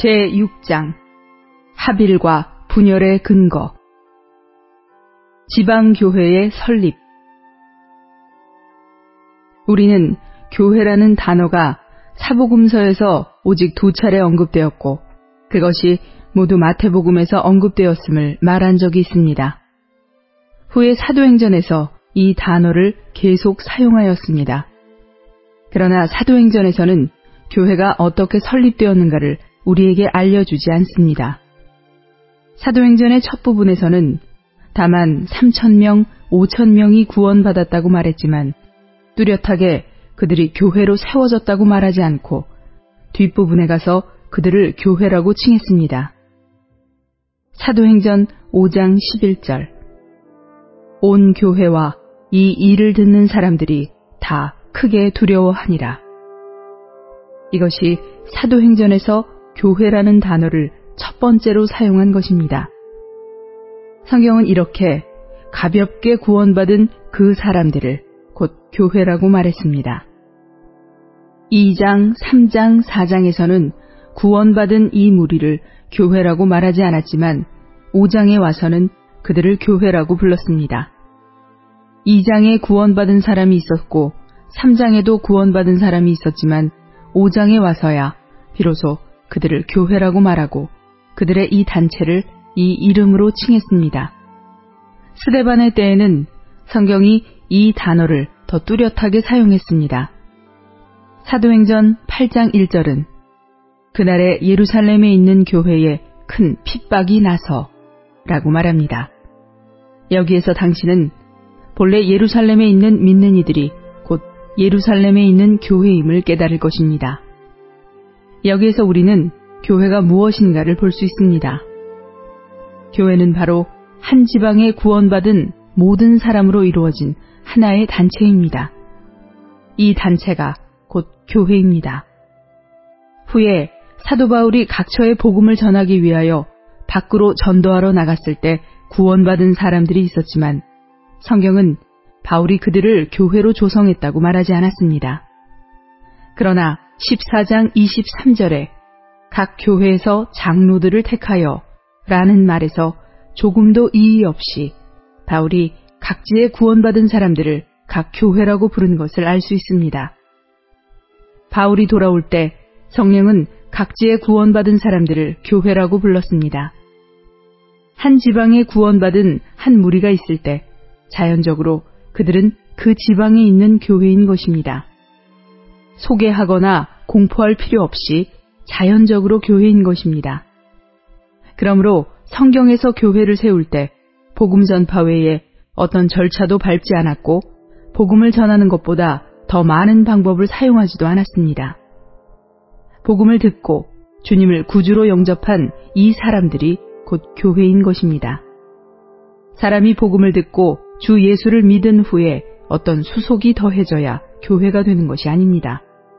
제6장 합일과 분열의 근거. 지방교회의 설립. 우리는 교회라는 단어가 사복음서에서 오직 2차례 언급되었고 그것이 모두 마태복음에서 언급되었음을 말한 적이 있습니다. 후에 사도행전에서 이 단어를 계속 사용하였습니다. 그러나 사도행전에서는 교회가 어떻게 설립되었는가를 우리에게 알려주지 않습니다. 사도행전의 첫 부분에서는 다만 3,000명, 5,000명이 구원받았다고 말했지만 뚜렷하게 그들이 교회로 세워졌다고 말하지 않고 뒷부분에 가서 그들을 교회라고 칭했습니다. 사도행전 5장 11절. 온 교회와 이 일을 듣는 사람들이 다 크게 두려워하니라. 이것이 사도행전에서 교회라는 단어를 첫 번째로 사용한 것입니다. 성경은 이렇게 가볍게 구원받은 그 사람들을 곧 교회라고 말했습니다. 2장, 3장, 4장에서는 구원받은 이 무리를 교회라고 말하지 않았지만 5장에 와서는 그들을 교회라고 불렀습니다. 2장에 구원받은 사람이 있었고 3장에도 구원받은 사람이 있었지만 5장에 와서야 비로소 그들을 교회라고 말하고 그들의 이 단체를 이 이름으로 칭했습니다. 스데반의 때에는 성경이 이 단어를 더 뚜렷하게 사용했습니다. 사도행전 8장 1절은 그날에 예루살렘에 있는 교회에 큰 핍박이 나서 라고 말합니다. 여기에서 당신은 본래 예루살렘에 있는 믿는 이들이 곧 예루살렘에 있는 교회임을 깨달을 것입니다. 여기에서 우리는 교회가 무엇인가를 볼 수 있습니다. 교회는 바로 한 지방에 구원받은 모든 사람으로 이루어진 하나의 단체입니다. 이 단체가 곧 교회입니다. 후에 사도 바울이 각처의 복음을 전하기 위하여 밖으로 전도하러 나갔을 때 구원받은 사람들이 있었지만 성경은 바울이 그들을 교회로 조성했다고 말하지 않았습니다. 그러나 14장 23절에 각 교회에서 장로들을 택하여 라는 말에서 조금도 이의 없이 바울이 각지에 구원받은 사람들을 각 교회라고 부른 것을 알 수 있습니다. 바울이 돌아올 때 성령은 각지에 구원받은 사람들을 교회라고 불렀습니다. 한 지방에 구원받은 한 무리가 있을 때 자연적으로 그들은 그 지방에 있는 교회인 것입니다. 소개하거나 공포할 필요 없이 자연적으로 교회인 것입니다. 그러므로 성경에서 교회를 세울 때 복음 전파 외에 어떤 절차도 밟지 않았고 복음을 전하는 것보다 더 많은 방법을 사용하지도 않았습니다. 복음을 듣고 주님을 구주로 영접한 이 사람들이 곧 교회인 것입니다. 사람이 복음을 듣고 주 예수를 믿은 후에 어떤 수속이 더해져야 교회가 되는 것이 아닙니다.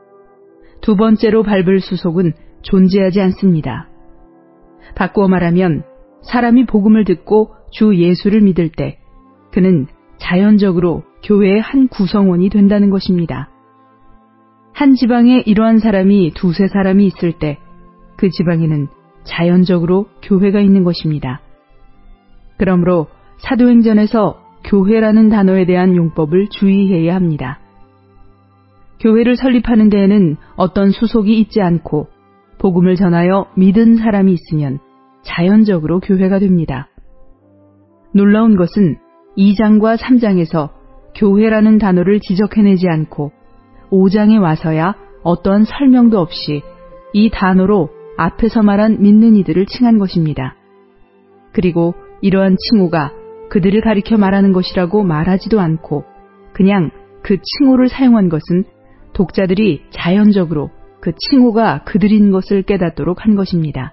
두 번째로 밟을 수속은 존재하지 않습니다. 바꾸어 말하면 사람이 복음을 듣고 주 예수를 믿을 때 그는 자연적으로 교회의 한 구성원이 된다는 것입니다. 한 지방에 이러한 사람이 두세 사람이 있을 때 그 지방에는 자연적으로 교회가 있는 것입니다. 그러므로 사도행전에서 교회라는 단어에 대한 용법을 주의해야 합니다. 교회를 설립하는 데에는 어떤 수속이 있지 않고 복음을 전하여 믿은 사람이 있으면 자연적으로 교회가 됩니다. 놀라운 것은 2장과 3장에서 교회라는 단어를 지적해내지 않고 5장에 와서야 어떠한 설명도 없이 이 단어로 앞에서 말한 믿는 이들을 칭한 것입니다. 그리고 이러한 칭호가 그들을 가리켜 말하는 것이라고 말하지도 않고 그냥 그 칭호를 사용한 것은 독자들이 자연적으로 그 칭호가 그들인 것을 깨닫도록 한 것입니다.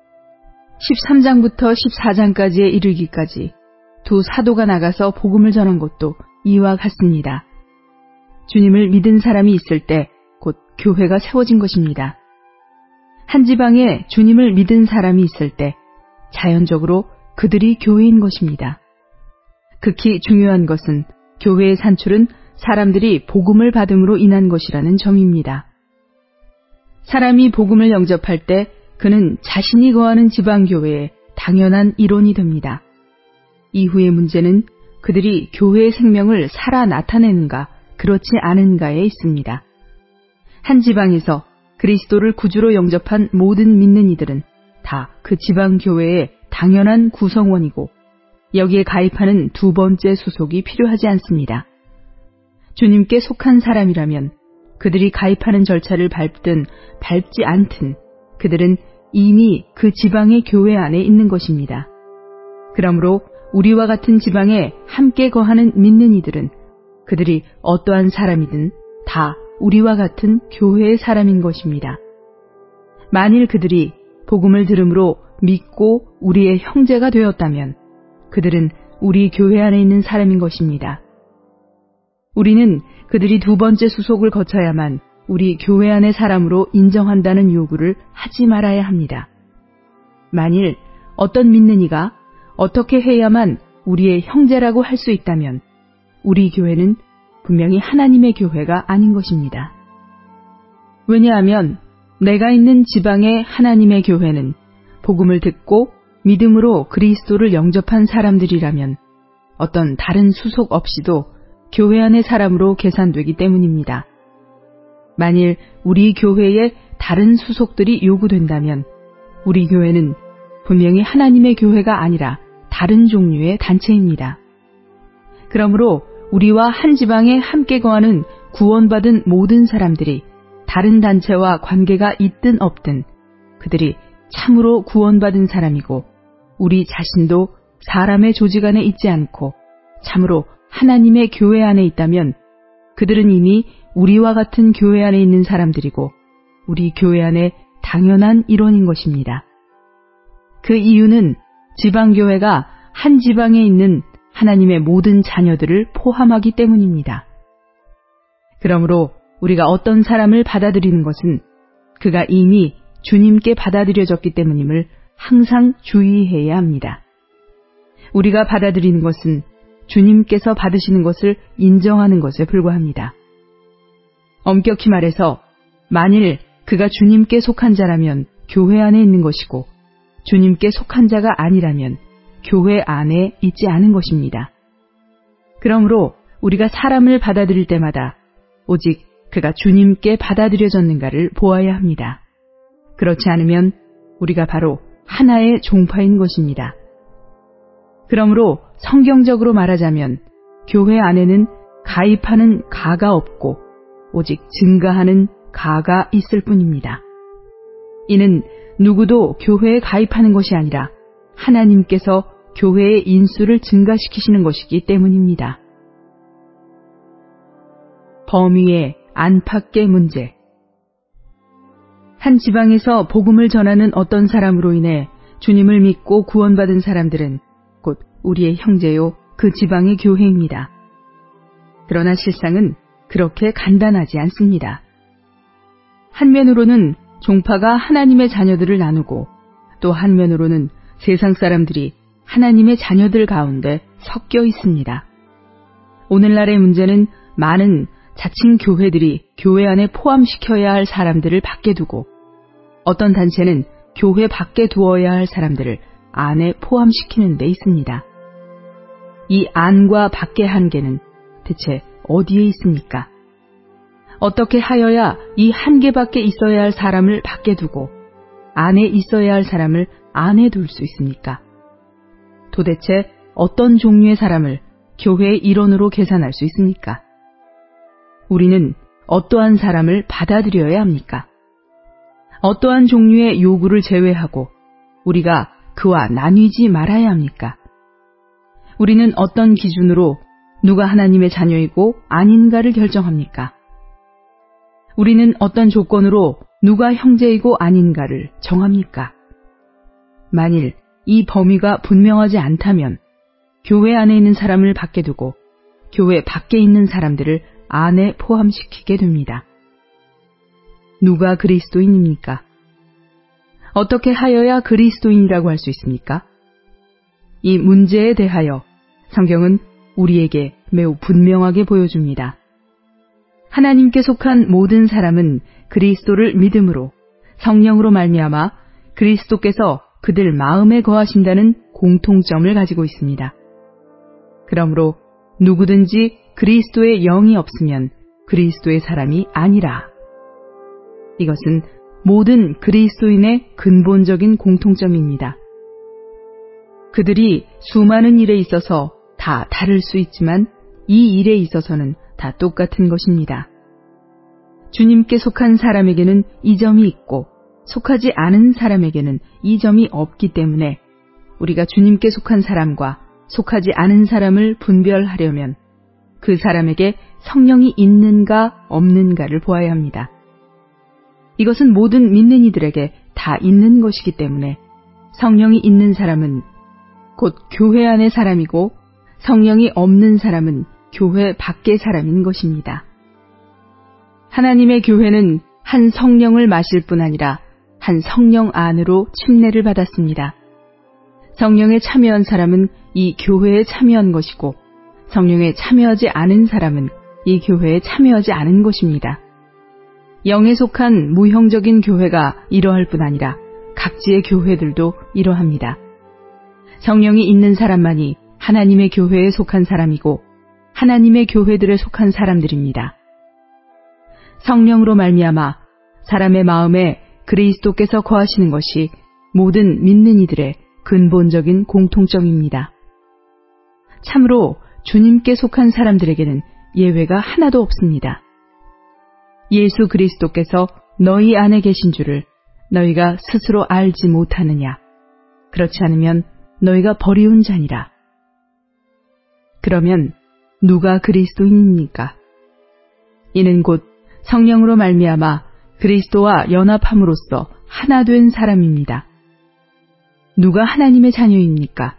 13장부터 14장까지에 이르기까지 두 사도가 나가서 복음을 전한 것도 이와 같습니다. 주님을 믿은 사람이 있을 때 곧 교회가 세워진 것입니다. 한 지방에 주님을 믿은 사람이 있을 때 자연적으로 그들이 교회인 것입니다. 극히 중요한 것은 교회의 산출은 사람들이 복음을 받음으로 인한 것이라는 점입니다. 사람이 복음을 영접할 때 그는 자신이 거하는 지방교회의 당연한 일원이 됩니다. 이후의 문제는 그들이 교회의 생명을 살아 나타내는가 그렇지 않은가에 있습니다. 한 지방에서 그리스도를 구주로 영접한 모든 믿는 이들은 다 그 지방교회의 당연한 구성원이고 여기에 가입하는 두 번째 수속이 필요하지 않습니다. 주님께 속한 사람이라면 그들이 가입하는 절차를 밟든 밟지 않든 그들은 이미 그 지방의 교회 안에 있는 것입니다. 그러므로 우리와 같은 지방에 함께 거하는 믿는 이들은 그들이 어떠한 사람이든 다 우리와 같은 교회의 사람인 것입니다. 만일 그들이 복음을 들음으로 믿고 우리의 형제가 되었다면 그들은 우리 교회 안에 있는 사람인 것입니다. 우리는 그들이 두 번째 수속을 거쳐야만 우리 교회 안의 사람으로 인정한다는 요구를 하지 말아야 합니다. 만일 어떤 믿는 이가 어떻게 해야만 우리의 형제라고 할 수 있다면 우리 교회는 분명히 하나님의 교회가 아닌 것입니다. 왜냐하면 내가 있는 지방의 하나님의 교회는 복음을 듣고 믿음으로 그리스도를 영접한 사람들이라면 어떤 다른 수속 없이도 교회 안의 사람으로 계산되기 때문입니다. 만일 우리 교회에 다른 수속들이 요구된다면 우리 교회는 분명히 하나님의 교회가 아니라 다른 종류의 단체입니다. 그러므로 우리와 한 지방에 함께 거하는 구원받은 모든 사람들이 다른 단체와 관계가 있든 없든 그들이 참으로 구원받은 사람이고 우리 자신도 사람의 조직 안에 있지 않고 참으로 하나님의 교회 안에 있다면 그들은 이미 우리와 같은 교회 안에 있는 사람들이고 우리 교회 안에 당연한 일원인 것입니다. 그 이유는 지방교회가 한 지방에 있는 하나님의 모든 자녀들을 포함하기 때문입니다. 그러므로 우리가 어떤 사람을 받아들이는 것은 그가 이미 주님께 받아들여졌기 때문임을 항상 주의해야 합니다. 우리가 받아들이는 것은 주님께서 받으시는 것을 인정하는 것에 불과합니다. 엄격히 말해서 만일 그가 주님께 속한 자라면 교회 안에 있는 것이고 주님께 속한 자가 아니라면 교회 안에 있지 않은 것입니다. 그러므로 우리가 사람을 받아들일 때마다 오직 그가 주님께 받아들여졌는가를 보아야 합니다. 그렇지 않으면 우리가 바로 하나의 종파인 것입니다. 그러므로 성경적으로 말하자면 교회 안에는 가입하는 가가 없고 오직 증가하는 가가 있을 뿐입니다. 이는 누구도 교회에 가입하는 것이 아니라 하나님께서 교회의 인수를 증가시키시는 것이기 때문입니다. 범위의 안팎의 문제. 한 지방에서 복음을 전하는 어떤 사람으로 인해 주님을 믿고 구원받은 사람들은 곧 우리의 형제요 그 지방의 교회입니다. 그러나 실상은 그렇게 간단하지 않습니다. 한면으로는 종파가 하나님의 자녀들을 나누고 또 한면으로는 세상 사람들이 하나님의 자녀들 가운데 섞여 있습니다. 오늘날의 문제는 많은 자칭 교회들이 교회 안에 포함시켜야 할 사람들을 밖에 두고 어떤 단체는 교회 밖에 두어야 할 사람들을 안에 포함시키는 데 있습니다. 이 안과 밖의 한계는 대체 어디에 있습니까? 어떻게 하여야 이 한계 밖에 있어야 할 사람을 밖에 두고 안에 있어야 할 사람을 안에 둘 수 있습니까? 도대체 어떤 종류의 사람을 교회의 일원으로 계산할 수 있습니까? 우리는 어떠한 사람을 받아들여야 합니까? 어떠한 종류의 요구를 제외하고 우리가 그와 나뉘지 말아야 합니까? 우리는 어떤 기준으로 누가 하나님의 자녀이고 아닌가를 결정합니까? 우리는 어떤 조건으로 누가 형제이고 아닌가를 정합니까? 만일 이 범위가 분명하지 않다면 교회 안에 있는 사람을 밖에 두고 교회 밖에 있는 사람들을 안에 포함시키게 됩니다. 누가 그리스도인입니까? 어떻게 하여야 그리스도인이라고 할 수 있습니까? 이 문제에 대하여 성경은 우리에게 매우 분명하게 보여줍니다. 하나님께 속한 모든 사람은 그리스도를 믿음으로 성령으로 말미암아 그리스도께서 그들 마음에 거하신다는 공통점을 가지고 있습니다. 그러므로 누구든지 그리스도의 영이 없으면 그리스도의 사람이 아니라. 이것은 모든 그리스도인의 근본적인 공통점입니다. 그들이 수많은 일에 있어서 다 다를 수 있지만 이 일에 있어서는 다 똑같은 것입니다. 주님께 속한 사람에게는 이 점이 있고 속하지 않은 사람에게는 이 점이 없기 때문에 우리가 주님께 속한 사람과 속하지 않은 사람을 분별하려면 그 사람에게 성령이 있는가 없는가를 보아야 합니다. 이것은 모든 믿는 이들에게 다 있는 것이기 때문에 성령이 있는 사람은 곧 교회 안의 사람이고 성령이 없는 사람은 교회 밖의 사람인 것입니다. 하나님의 교회는 한 성령을 마실 뿐 아니라 한 성령 안으로 침례를 받았습니다. 성령에 참여한 사람은 이 교회에 참여한 것이고 성령에 참여하지 않은 사람은 이 교회에 참여하지 않은 것입니다. 영에 속한 무형적인 교회가 이러할 뿐 아니라 각지의 교회들도 이러합니다. 성령이 있는 사람만이 하나님의 교회에 속한 사람이고 하나님의 교회들에 속한 사람들입니다. 성령으로 말미암아 사람의 마음에 그리스도께서 거하시는 것이 모든 믿는 이들의 근본적인 공통점입니다. 참으로 주님께 속한 사람들에게는 예외가 하나도 없습니다. 예수 그리스도께서 너희 안에 계신 줄을 너희가 스스로 알지 못하느냐? 그렇지 않으면 너희가 버리운 자니라. 그러면 누가 그리스도인입니까? 이는 곧 성령으로 말미암아 그리스도와 연합함으로써 하나 된 사람입니다. 누가 하나님의 자녀입니까?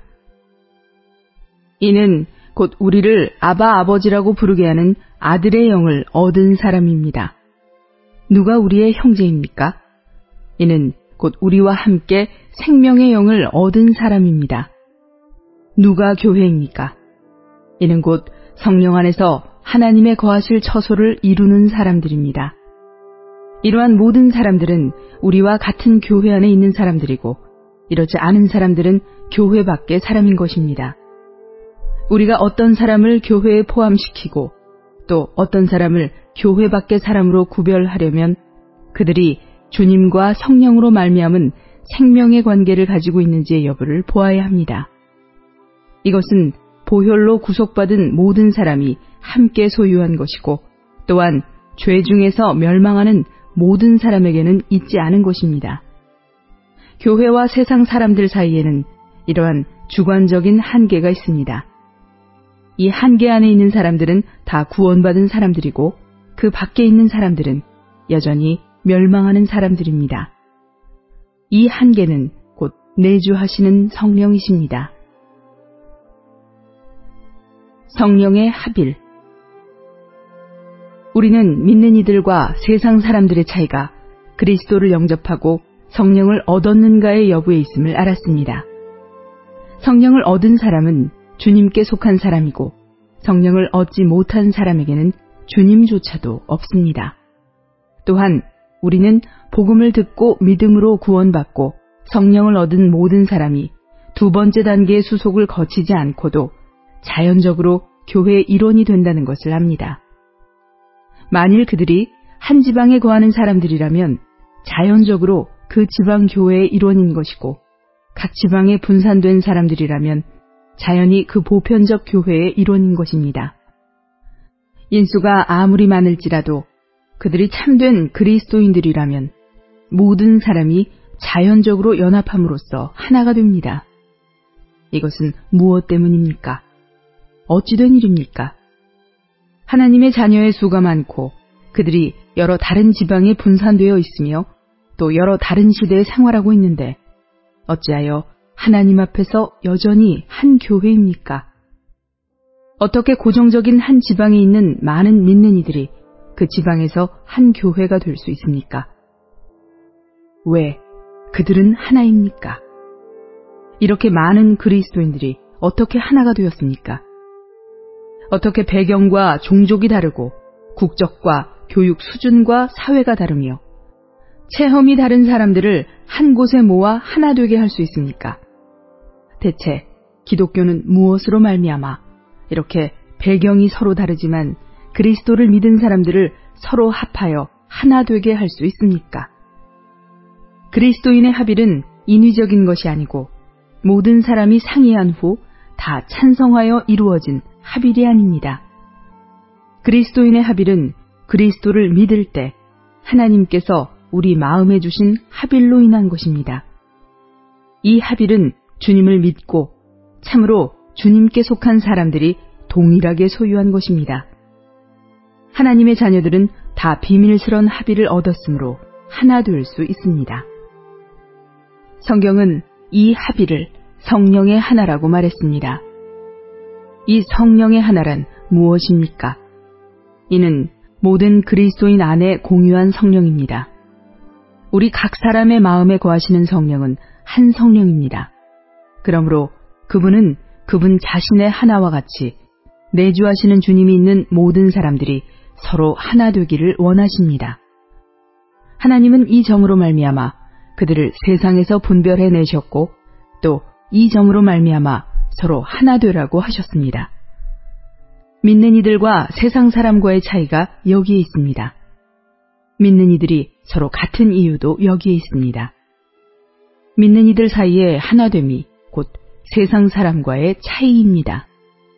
이는 곧 우리를 아바 아버지라고 부르게 하는 아들의 영을 얻은 사람입니다. 누가 우리의 형제입니까? 이는 곧 우리와 함께 생명의 영을 얻은 사람입니다. 누가 교회입니까? 이는 곧 성령 안에서 하나님의 거하실 처소를 이루는 사람들입니다. 이러한 모든 사람들은 우리와 같은 교회 안에 있는 사람들이고 이렇지 않은 사람들은 교회 밖의 사람인 것입니다. 우리가 어떤 사람을 교회에 포함시키고 또 어떤 사람을 교회 밖의 사람으로 구별하려면 그들이 주님과 성령으로 말미암은 생명의 관계를 가지고 있는지의 여부를 보아야 합니다. 이것은 보혈로 구속받은 모든 사람이 함께 소유한 것이고 또한 죄 중에서 멸망하는 모든 사람에게는 있지 않은 것입니다. 교회와 세상 사람들 사이에는 이러한 주관적인 한계가 있습니다. 이 한계 안에 있는 사람들은 다 구원받은 사람들이고 그 밖에 있는 사람들은 여전히 멸망하는 사람들입니다. 이 한계는 곧 내주하시는 성령이십니다. 성령의 합일. 우리는 믿는 이들과 세상 사람들의 차이가 그리스도를 영접하고 성령을 얻었는가의 여부에 있음을 알았습니다. 성령을 얻은 사람은 주님께 속한 사람이고 성령을 얻지 못한 사람에게는 주님조차도 없습니다. 또한 우리는 복음을 듣고 믿음으로 구원받고 성령을 얻은 모든 사람이 두 번째 단계의 수속을 거치지 않고도 자연적으로 교회의 일원이 된다는 것을 압니다. 만일 그들이 한 지방에 거하는 사람들이라면 자연적으로 그 지방 교회의 일원인 것이고 각 지방에 분산된 사람들이라면 자연히 그 보편적 교회의 일원인 것입니다. 인수가 아무리 많을지라도 그들이 참된 그리스도인들이라면 모든 사람이 자연적으로 연합함으로써 하나가 됩니다. 이것은 무엇 때문입니까? 어찌 된 일입니까? 하나님의 자녀의 수가 많고 그들이 여러 다른 지방에 분산되어 있으며 또 여러 다른 시대에 생활하고 있는데 어찌하여 하나님 앞에서 여전히 한 교회입니까? 어떻게 고정적인 한 지방에 있는 많은 믿는 이들이 그 지방에서 한 교회가 될 수 있습니까? 왜 그들은 하나입니까? 이렇게 많은 그리스도인들이 어떻게 하나가 되었습니까? 어떻게 배경과 종족이 다르고 국적과 교육 수준과 사회가 다르며 체험이 다른 사람들을 한 곳에 모아 하나 되게 할 수 있습니까? 대체 기독교는 무엇으로 말미암아 이렇게 배경이 서로 다르지만 그리스도를 믿은 사람들을 서로 합하여 하나 되게 할 수 있습니까? 그리스도인의 합일은 인위적인 것이 아니고 모든 사람이 상의한 후 다 찬성하여 이루어진 합일이 아닙니다. 그리스도인의 합일은 그리스도를 믿을 때 하나님께서 우리 마음에 주신 합일로 인한 것입니다. 이 합일은 주님을 믿고 참으로 주님께 속한 사람들이 동일하게 소유한 것입니다. 하나님의 자녀들은 다 비밀스런 합의를 얻었으므로 하나 될 수 있습니다. 성경은 이 합의를 성령의 하나라고 말했습니다. 이 성령의 하나란 무엇입니까? 이는 모든 그리스도인 안에 공유한 성령입니다. 우리 각 사람의 마음에 거하시는 성령은 한 성령입니다. 그러므로 그분은 그분 자신의 하나와 같이 내주하시는 주님이 있는 모든 사람들이 서로 하나 되기를 원하십니다. 하나님은 이 점으로 말미암아 그들을 세상에서 분별해 내셨고 또 이 점으로 말미암아 서로 하나 되라고 하셨습니다. 믿는 이들과 세상 사람과의 차이가 여기에 있습니다. 믿는 이들이 서로 같은 이유도 여기에 있습니다. 믿는 이들 사이의 하나됨이 곧 세상 사람과의 차이입니다.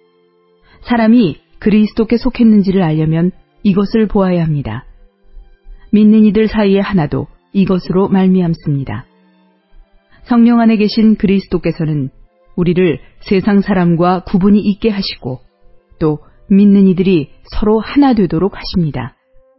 사람이 그리스도께 속했는지를 알려면 이것을 보아야 합니다. 믿는 이들 사이의 하나도 이것으로 말미암습니다. 성령 안에 계신 그리스도께서는 우리를 세상 사람과 구분이 있게 하시고 또 믿는 이들이 서로 하나 되도록 하십니다.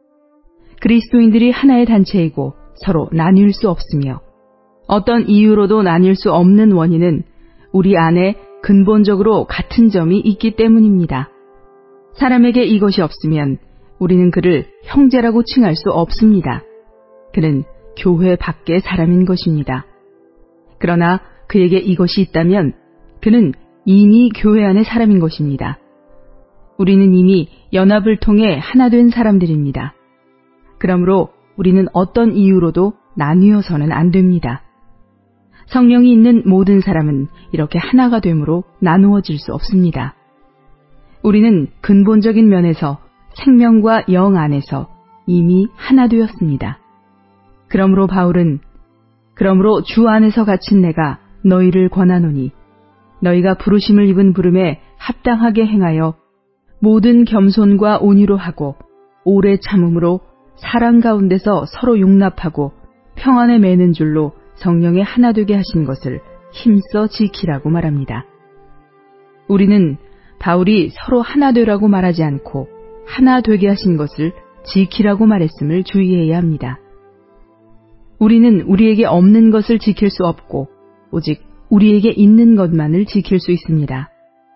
그리스도인들이 하나의 단체이고 서로 나뉠 수 없으며 어떤 이유로도 나뉠 수 없는 원인은 우리 안에 근본적으로 같은 점이 있기 때문입니다. 사람에게 이것이 없으면 우리는 그를 형제라고 칭할 수 없습니다. 그는 교회 밖의 사람인 것입니다. 그러나 그에게 이것이 있다면 그는 이미 교회 안의 사람인 것입니다. 우리는 이미 연합을 통해 하나 된 사람들입니다. 그러므로 우리는 어떤 이유로도 나뉘어서는 안 됩니다. 성령이 있는 모든 사람은 이렇게 하나가 되므로 나누어질 수 없습니다. 우리는 근본적인 면에서 생명과 영 안에서 이미 하나 되었습니다. 그러므로 바울은 그러므로 주 안에서 갇힌 내가 너희를 권하노니 너희가 부르심을 입은 부름에 합당하게 행하여 모든 겸손과 온유로 하고 오래 참음으로 사랑 가운데서 서로 용납하고 평안에 매는 줄로 성령에 하나 되게 하신 것을 힘써 지키라고 말합니다. 우리는 바울이 서로 하나 되라고 말하지 않고 하나 되게 하신 것을 지키라고 말했음을 주의해야 합니다. 우리는 우리에게 없는 것을 지킬 수 없고 오직 우리에게 있는 것만을 지킬 수 있습니다.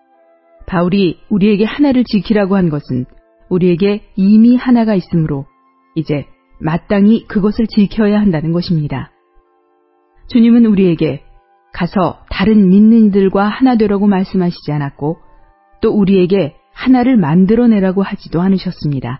바울이 우리에게 하나를 지키라고 한 것은 우리에게 이미 하나가 있으므로 이제 마땅히 그것을 지켜야 한다는 것입니다. 주님은 우리에게 가서 다른 믿는 이들과 하나 되라고 말씀하시지 않았고 또 우리에게 하나를 만들어내라고 하지도 않으셨습니다.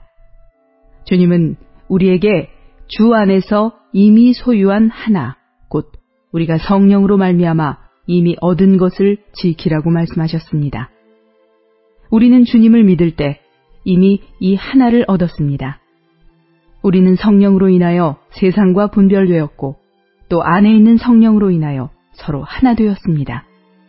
주님은 우리에게 주 안에서 이미 소유한 하나, 곧 우리가 성령으로 말미암아 이미 얻은 것을 지키라고 말씀하셨습니다. 우리는 주님을 믿을 때 이미 이 하나를 얻었습니다. 우리는 성령으로 인하여 세상과 분별되었고 또 안에 있는 성령으로 인하여 서로 하나 되었습니다.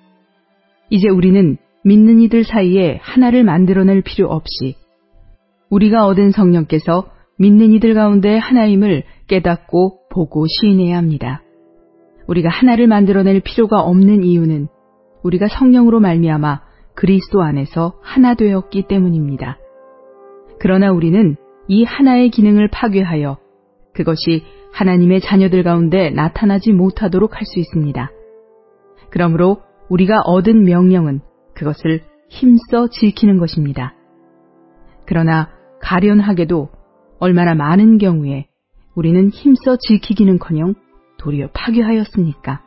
이제 우리는 믿는 이들 사이에 하나를 만들어낼 필요 없이 우리가 얻은 성령께서 믿는 이들 가운데 하나임을 깨닫고 보고 시인해야 합니다. 우리가 하나를 만들어낼 필요가 없는 이유는 우리가 성령으로 말미암아 그리스도 안에서 하나 되었기 때문입니다. 그러나 우리는 이 하나의 기능을 파괴하여 그것이 하나님의 자녀들 가운데 나타나지 못하도록 할 수 있습니다. 그러므로 우리가 얻은 명령은 그것을 힘써 지키는 것입니다. 그러나 가련하게도 얼마나 많은 경우에 우리는 힘써 지키기는커녕 도리어 파괴하였습니까?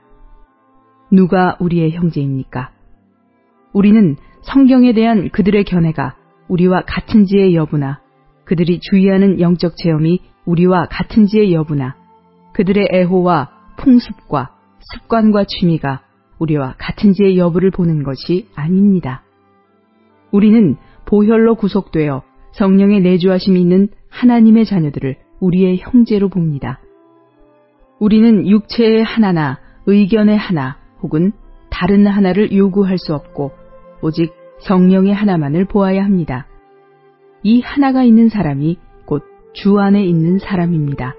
누가 우리의 형제입니까? 우리는 성경에 대한 그들의 견해가 우리와 같은지의 여부나 그들이 주의하는 영적 체험이 우리와 같은지의 여부나 그들의 애호와 풍습과 습관과 취미가 우리와 같은지의 여부를 보는 것이 아닙니다. 우리는 보혈로 구속되어 성령의 내주하심이 있는 하나님의 자녀들을 우리의 형제로 봅니다. 우리는 육체의 하나나 의견의 하나 혹은 다른 하나를 요구할 수 없고 오직 성령의 하나만을 보아야 합니다. 이 하나가 있는 사람이 곧 주 안에 있는 사람입니다.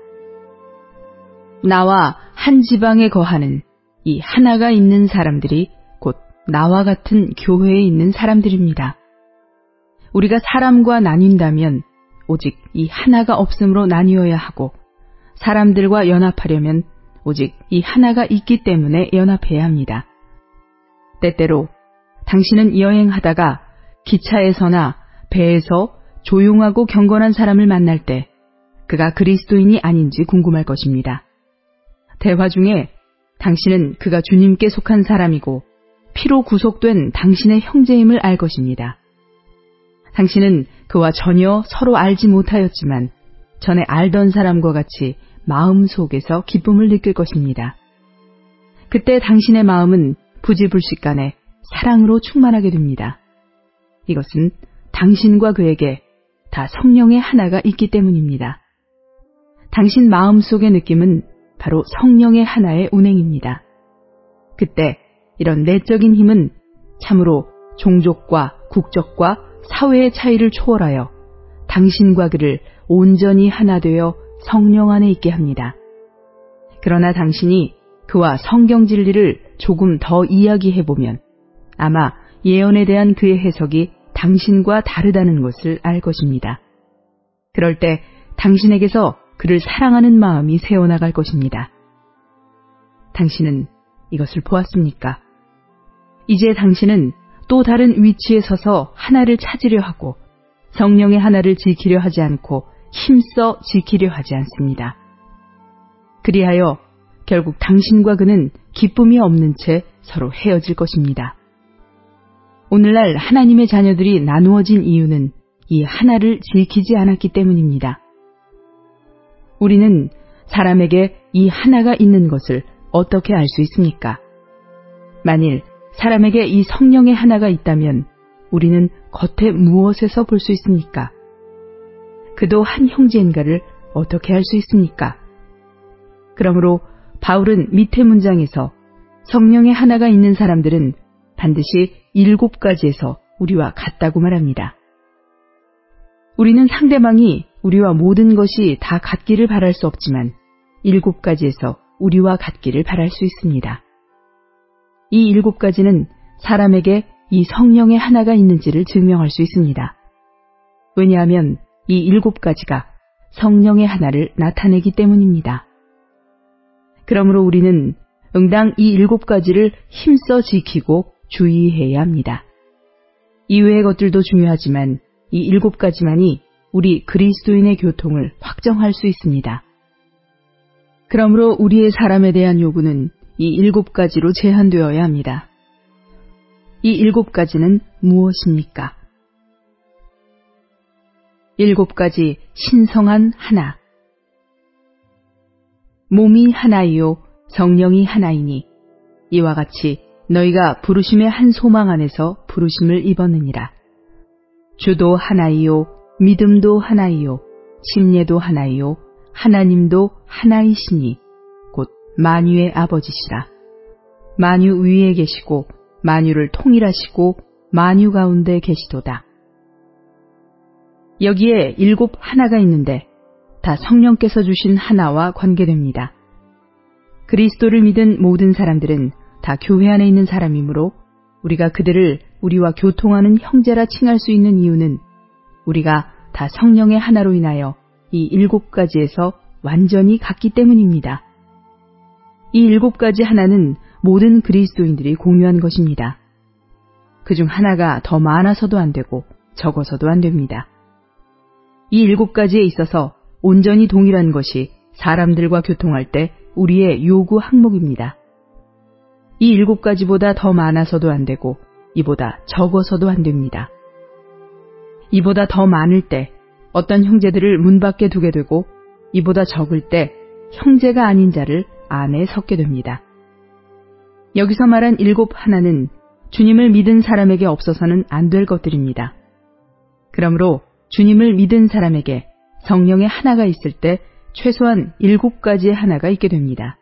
나와 한 지방에 거하는 이 하나가 있는 사람들이 곧 나와 같은 교회에 있는 사람들입니다. 우리가 사람과 나뉜다면 오직 이 하나가 없으므로 나뉘어야 하고 사람들과 연합하려면 오직 이 하나가 있기 때문에 연합해야 합니다. 때때로 당신은 여행하다가 기차에서나 배에서 조용하고 경건한 사람을 만날 때 그가 그리스도인이 아닌지 궁금할 것입니다. 대화 중에 당신은 그가 주님께 속한 사람이고 피로 구속된 당신의 형제임을 알 것입니다. 당신은 그와 전혀 서로 알지 못하였지만 전에 알던 사람과 같이 마음 속에서 기쁨을 느낄 것입니다. 그때 당신의 마음은 부지불식간에 사랑으로 충만하게 됩니다. 이것은 당신과 그에게 다 성령의 하나가 있기 때문입니다. 당신 마음속의 느낌은 바로 성령의 하나의 운행입니다. 그때 이런 내적인 힘은 참으로 종족과 국적과 사회의 차이를 초월하여 당신과 그를 온전히 하나 되어 성령 안에 있게 합니다. 그러나 당신이 그와 성경 진리를 조금 더 이야기해보면 아마 예언에 대한 그의 해석이 당신과 다르다는 것을 알 것입니다. 그럴 때 당신에게서 그를 사랑하는 마음이 새어나갈 것입니다. 당신은 이것을 보았습니까? 이제 당신은 또 다른 위치에 서서 하나를 찾으려 하고 성령의 하나를 지키려 하지 않고 힘써 지키려 하지 않습니다. 그리하여 결국 당신과 그는 기쁨이 없는 채 서로 헤어질 것입니다. 오늘날 하나님의 자녀들이 나누어진 이유는 이 하나를 지키지 않았기 때문입니다. 우리는 사람에게 이 하나가 있는 것을 어떻게 알 수 있습니까? 만일 사람에게 이 성령의 하나가 있다면 우리는 겉에 무엇에서 볼 수 있습니까? 그도 한 형제인가를 어떻게 알 수 있습니까? 그러므로 바울은 밑에 문장에서 성령의 하나가 있는 사람들은 반드시 7가지에서 우리와 같다고 말합니다. 우리는 상대방이 우리와 모든 것이 다 같기를 바랄 수 없지만 7가지에서 우리와 같기를 바랄 수 있습니다. 이 7가지는 사람에게 이 성령의 하나가 있는지를 증명할 수 있습니다. 왜냐하면 이 7가지가 성령의 하나를 나타내기 때문입니다. 그러므로 우리는 응당 이 7가지를 힘써 지키고 주의해야 합니다. 이외의 것들도 중요하지만 이 7가지만이 우리 그리스도인의 교통을 확정할 수 있습니다. 그러므로 우리의 사람에 대한 요구는 이 7가지로 제한되어야 합니다. 이 7가지는 무엇입니까? 7가지 신성한 하나. 몸이 하나이요 성령이 하나이니 이와 같이 너희가 부르심의 한 소망 안에서 부르심을 입었느니라. 주도 하나이요 믿음도 하나이요 침례도 하나이요 하나님도 하나이시니 곧 만유의 아버지시라. 만유 위에 계시고 만유를 통일하시고 만유 가운데 계시도다. 여기에 7 하나가 있는데 다 성령께서 주신 하나와 관계됩니다. 그리스도를 믿은 모든 사람들은 다 교회 안에 있는 사람이므로 우리가 그들을 우리와 교통하는 형제라 칭할 수 있는 이유는 우리가 다 성령의 하나로 인하여 이 7가지에서 완전히 같기 때문입니다. 이 7가지 하나는 모든 그리스도인들이 공유한 것입니다. 그중 하나가 더 많아서도 안 되고 적어서도 안 됩니다. 이 7가지에 있어서 온전히 동일한 것이 사람들과 교통할 때 우리의 요구 항목입니다. 이 7가지보다 더 많아서도 안 되고 이보다 적어서도 안 됩니다. 이보다 더 많을 때 어떤 형제들을 문 밖에 두게 되고 이보다 적을 때 형제가 아닌 자를 안에 섞게 됩니다. 여기서 말한 7 하나는 주님을 믿은 사람에게 없어서는 안 될 것들입니다. 그러므로 주님을 믿은 사람에게 성령의 하나가 있을 때 최소한 7가지의 하나가 있게 됩니다.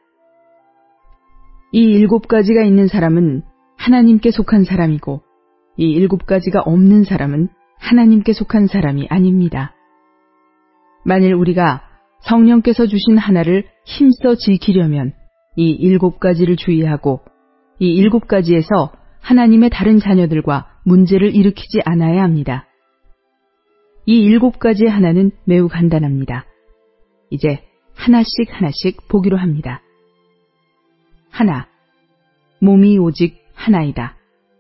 이 7가지가 있는 사람은 하나님께 속한 사람이고 이 7가지가 없는 사람은 하나님께 속한 사람이 아닙니다. 만일 우리가 성령께서 주신 하나를 힘써 지키려면 이 7가지를 주의하고 이 7가지에서 하나님의 다른 자녀들과 문제를 일으키지 않아야 합니다. 이 7가지의 하나는 매우 간단합니다. 이제 하나씩 보기로 합니다. 하나, 몸이 오직 하나이다.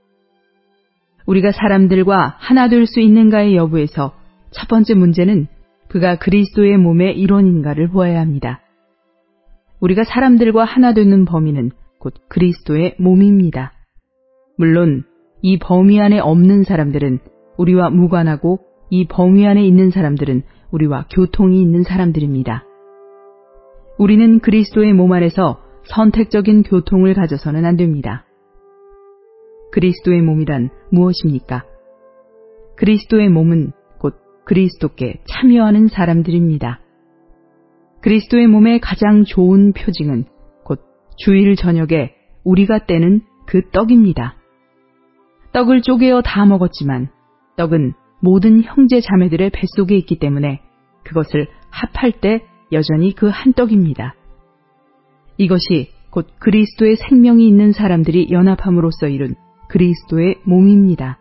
우리가 사람들과 하나 될 수 있는가의 여부에서 첫 번째 문제는 그가 그리스도의 몸의 일원인가를 보아야 합니다. 우리가 사람들과 하나 되는 범위는 곧 그리스도의 몸입니다. 물론 이 범위 안에 없는 사람들은 우리와 무관하고 이 범위 안에 있는 사람들은 우리와 교통이 있는 사람들입니다. 우리는 그리스도의 몸 안에서 선택적인 교통을 가져서는 안 됩니다. 그리스도의 몸이란 무엇입니까? 그리스도의 몸은 곧 그리스도께 참여하는 사람들입니다. 그리스도의 몸의 가장 좋은 표징은 곧 주일 저녁에 우리가 떼는 그 떡입니다. 떡을 쪼개어 다 먹었지만 떡은 모든 형제 자매들의 뱃속에 있기 때문에 그것을 합할 때 여전히 그 한 떡입니다. 이것이 곧 그리스도의 생명이 있는 사람들이 연합함으로써 이룬 그리스도의 몸입니다.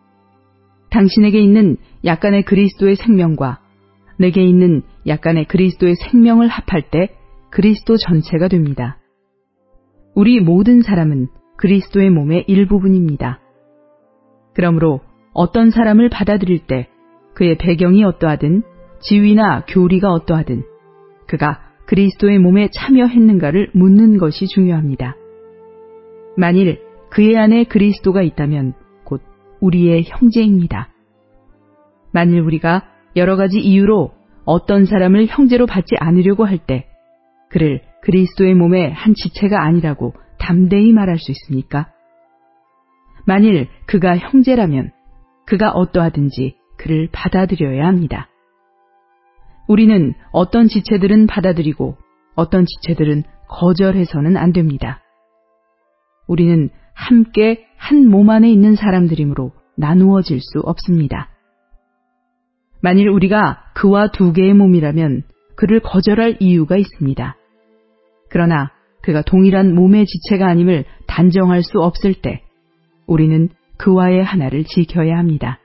당신에게 있는 약간의 그리스도의 생명과 내게 있는 약간의 그리스도의 생명을 합할 때 그리스도 전체가 됩니다. 우리 모든 사람은 그리스도의 몸의 일부분입니다. 그러므로 어떤 사람을 받아들일 때 그의 배경이 어떠하든 지위나 교리가 어떠하든 그가 그리스도의 몸에 참여했는가를 묻는 것이 중요합니다. 만일 그의 안에 그리스도가 있다면 곧 우리의 형제입니다. 만일 우리가 여러 가지 이유로 어떤 사람을 형제로 받지 않으려고 할 때 그를 그리스도의 몸의 한 지체가 아니라고 담대히 말할 수 있습니까? 만일 그가 형제라면 그가 어떠하든지 그를 받아들여야 합니다. 우리는 어떤 지체들은 받아들이고 어떤 지체들은 거절해서는 안 됩니다. 우리는 함께 한 몸 안에 있는 사람들이므로 나누어질 수 없습니다. 만일 우리가 그와 2개의 몸이라면 그를 거절할 이유가 있습니다. 그러나 그가 동일한 몸의 지체가 아님을 단정할 수 없을 때 우리는 그와의 하나를 지켜야 합니다.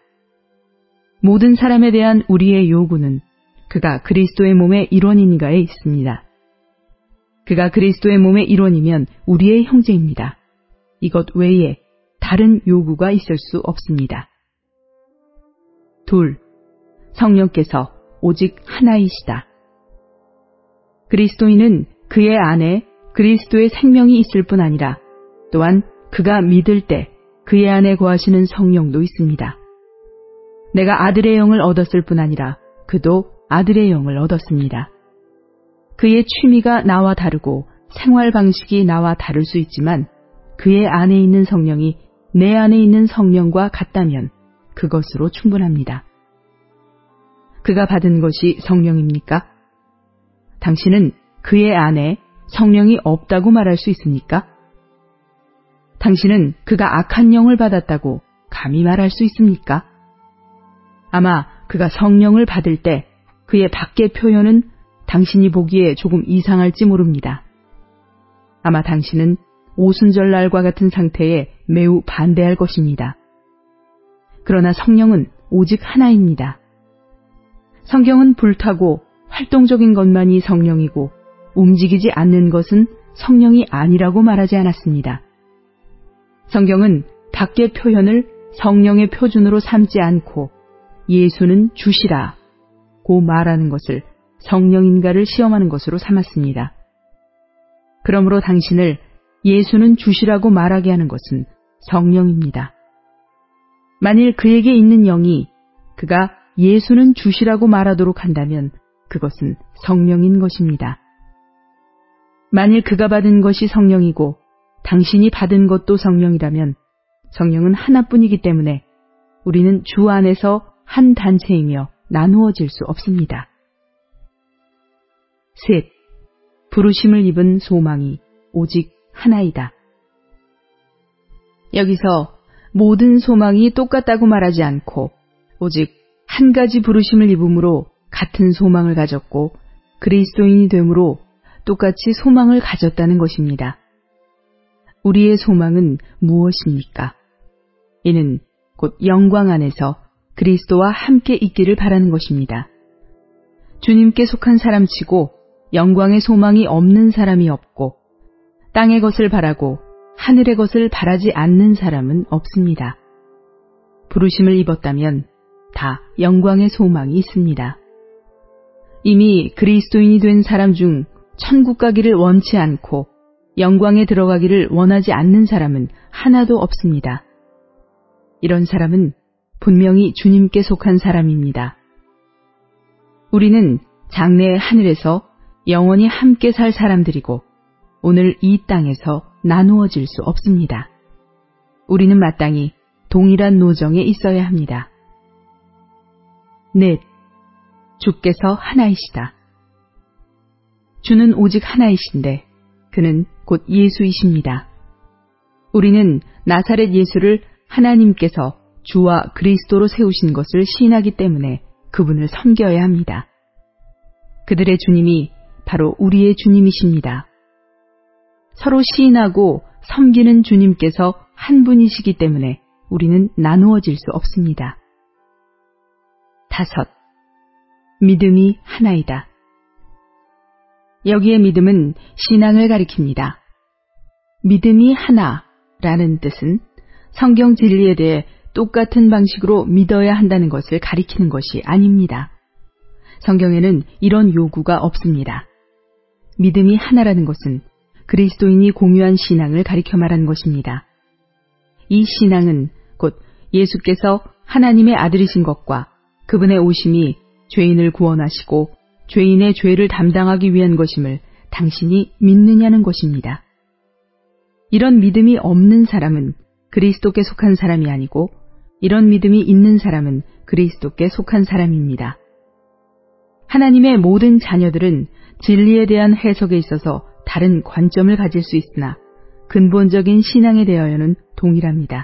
모든 사람에 대한 우리의 요구는 그가 그리스도의 몸의 일원인가에 있습니다. 그가 그리스도의 몸의 일원이면 우리의 형제입니다. 이것 외에 다른 요구가 있을 수 없습니다. 2. 성령께서 오직 하나이시다. 그리스도인은 그의 안에 그리스도의 생명이 있을 뿐 아니라 또한 그가 믿을 때 그의 안에 거하시는 성령도 있습니다. 내가 아들의 영을 얻었을 뿐 아니라 그도 아들의 영을 얻었습니다. 그의 취미가 나와 다르고 생활 방식이 나와 다를 수 있지만 그의 안에 있는 성령이 내 안에 있는 성령과 같다면 그것으로 충분합니다. 그가 받은 것이 성령입니까? 당신은 그의 안에 성령이 없다고 말할 수 있습니까? 당신은 그가 악한 영을 받았다고 감히 말할 수 있습니까? 아마 그가 성령을 받을 때 그의 밖의 표현은 당신이 보기에 조금 이상할지 모릅니다. 아마 당신은 오순절날과 같은 상태에 매우 반대할 것입니다. 그러나 성령은 오직 하나입니다. 성경은 불타고 활동적인 것만이 성령이고 움직이지 않는 것은 성령이 아니라고 말하지 않았습니다. 성경은 밖의 표현을 성령의 표준으로 삼지 않고 예수는 주시라 고 말하는 것을 성령인가를 시험하는 것으로 삼았습니다. 그러므로 당신을 예수는 주시라고 말하게 하는 것은 성령입니다. 만일 그에게 있는 영이 그가 예수는 주시라고 말하도록 한다면 그것은 성령인 것입니다. 만일 그가 받은 것이 성령이고 당신이 받은 것도 성령이라면 성령은 하나뿐이기 때문에 우리는 주 안에서 한 단체이며 나누어질 수 없습니다. 셋, 부르심을 입은 소망이 오직 하나이다. 여기서 모든 소망이 똑같다고 말하지 않고 오직 한 가지 부르심을 입음으로 같은 소망을 가졌고 그리스도인이 되므로 똑같이 소망을 가졌다는 것입니다. 우리의 소망은 무엇입니까? 이는 곧 영광 안에서 그리스도와 함께 있기를 바라는 것입니다. 주님께 속한 사람치고 영광의 소망이 없는 사람이 없고 땅의 것을 바라고 하늘의 것을 바라지 않는 사람은 없습니다. 부르심을 입었다면 다 영광의 소망이 있습니다. 이미 그리스도인이 된 사람 중 천국 가기를 원치 않고 영광에 들어가기를 원하지 않는 사람은 하나도 없습니다. 이런 사람은 분명히 주님께 속한 사람입니다. 우리는 장래 하늘에서 영원히 함께 살 사람들이고 오늘 이 땅에서 나누어질 수 없습니다. 우리는 마땅히 동일한 노정에 있어야 합니다. 넷, 주께서 하나이시다. 주는 오직 하나이신데 그는 곧 예수이십니다. 우리는 나사렛 예수를 하나님께서 주와 그리스도로 세우신 것을 시인하기 때문에 그분을 섬겨야 합니다. 그들의 주님이 바로 우리의 주님이십니다. 서로 시인하고 섬기는 주님께서 한 분이시기 때문에 우리는 나누어질 수 없습니다. 다섯, 믿음이 하나이다. 여기에 믿음은 신앙을 가리킵니다. 믿음이 하나라는 뜻은 성경 진리에 대해 똑같은 방식으로 믿어야 한다는 것을 가리키는 것이 아닙니다. 성경에는 이런 요구가 없습니다. 믿음이 하나라는 것은 그리스도인이 공유한 신앙을 가리켜 말하는 것입니다. 이 신앙은 곧 예수께서 하나님의 아들이신 것과 그분의 오심이 죄인을 구원하시고 죄인의 죄를 담당하기 위한 것임을 당신이 믿느냐는 것입니다. 이런 믿음이 없는 사람은 그리스도께 속한 사람이 아니고 이런 믿음이 있는 사람은 그리스도께 속한 사람입니다. 하나님의 모든 자녀들은 진리에 대한 해석에 있어서 다른 관점을 가질 수 있으나 근본적인 신앙에 대하여는 동일합니다.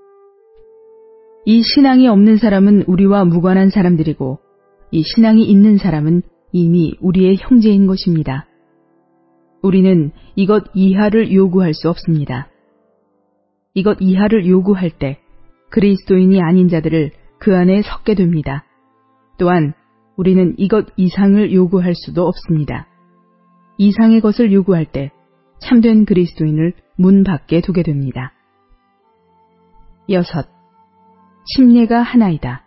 이 신앙이 없는 사람은 우리와 무관한 사람들이고 이 신앙이 있는 사람은 이미 우리의 형제인 것입니다. 우리는 이것 이하를 요구할 수 없습니다. 이것 이하를 요구할 때 그리스도인이 아닌 자들을 그 안에 섞게 됩니다. 또한 우리는 이것 이상을 요구할 수도 없습니다. 이상의 것을 요구할 때 참된 그리스도인을 문 밖에 두게 됩니다. 여섯, 침례가 하나이다.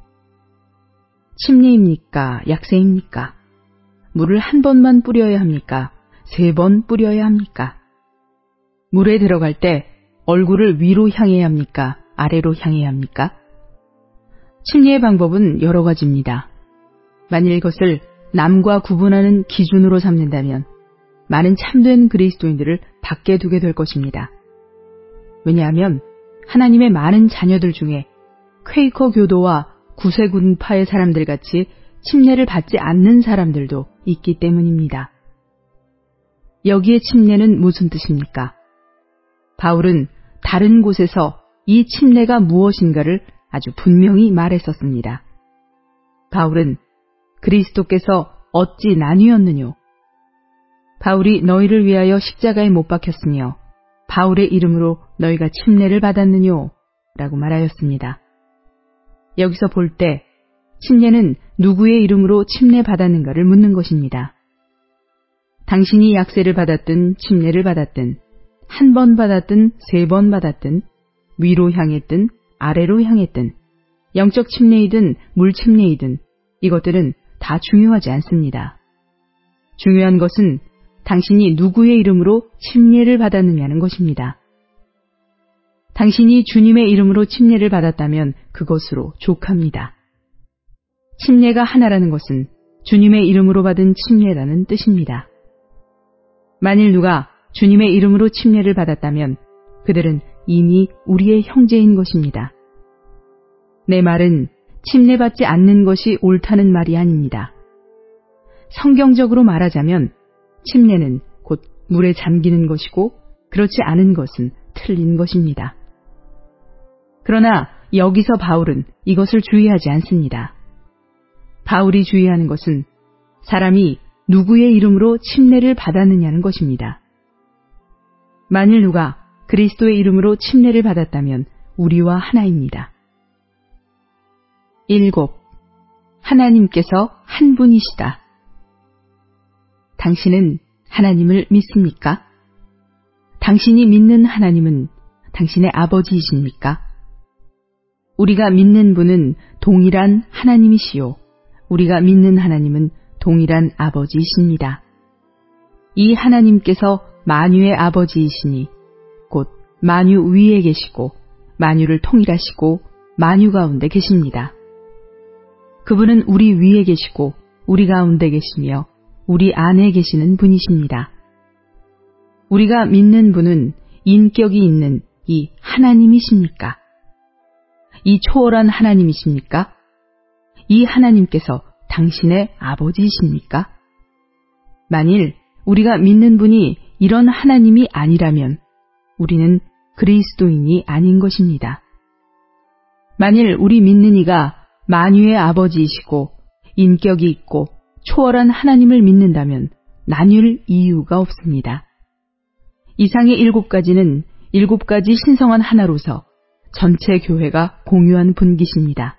침례입니까? 약세입니까? 물을 한 번만 뿌려야 합니까? 3번 뿌려야 합니까? 물에 들어갈 때 얼굴을 위로 향해야 합니까? 아래로 향해야 합니까? 침례의 방법은 여러 가지입니다. 만일 이것을 남과 구분하는 기준으로 삼는다면 많은 참된 그리스도인들을 밖에 두게 될 것입니다. 왜냐하면 하나님의 많은 자녀들 중에 퀘이커 교도와 구세군파의 사람들같이 침례를 받지 않는 사람들도 있기 때문입니다. 여기에 침례는 무슨 뜻입니까? 바울은 다른 곳에서 이 침례가 무엇인가를 아주 분명히 말했었습니다. 바울은 그리스도께서 어찌 나뉘었느뇨? 바울이 너희를 위하여 십자가에 못 박혔으며 바울의 이름으로 너희가 침례를 받았느뇨? 라고 말하였습니다. 여기서 볼 때 침례는 누구의 이름으로 침례받았는가를 묻는 것입니다. 당신이 약세를 받았든 침례를 받았든 한 번 받았든 3번 받았든 위로 향했든 아래로 향했든 영적 침례이든 물 침례이든 이것들은 다 중요하지 않습니다. 중요한 것은 당신이 누구의 이름으로 침례를 받았느냐는 것입니다. 당신이 주님의 이름으로 침례를 받았다면 그것으로 족합니다. 침례가 하나라는 것은 주님의 이름으로 받은 침례라는 뜻입니다. 만일 누가 주님의 이름으로 침례를 받았다면 그들은 이미 우리의 형제인 것입니다. 내 말은 침례받지 않는 것이 옳다는 말이 아닙니다. 성경적으로 말하자면 침례는 곧 물에 잠기는 것이고 그렇지 않은 것은 틀린 것입니다. 그러나 여기서 바울은 이것을 주의하지 않습니다. 바울이 주의하는 것은 사람이 누구의 이름으로 침례를 받았느냐는 것입니다. 만일 누가 그리스도의 이름으로 침례를 받았다면 우리와 하나입니다. 7. 하나님께서 한 분이시다. 당신은 하나님을 믿습니까? 당신이 믿는 하나님은 당신의 아버지이십니까? 우리가 믿는 분은 동일한 하나님이시요. 우리가 믿는 하나님은 동일한 아버지이십니다. 이 하나님께서 만유의 아버지이시니 곧 만유 위에 계시고 만유를 통일하시고 만유 가운데 계십니다. 그분은 우리 위에 계시고 우리 가운데 계시며 우리 안에 계시는 분이십니다. 우리가 믿는 분은 인격이 있는 이 하나님이십니까? 이 초월한 하나님이십니까? 이 하나님께서 당신의 아버지이십니까? 만일 우리가 믿는 분이 이런 하나님이 아니라면 우리는 그리스도인이 아닌 것입니다. 만일 우리 믿는 이가 만유의 아버지이시고 인격이 있고 초월한 하나님을 믿는다면 나뉠 이유가 없습니다. 이상의 7가지는 7가지 신성한 하나로서 전체 교회가 공유한 분기십니다.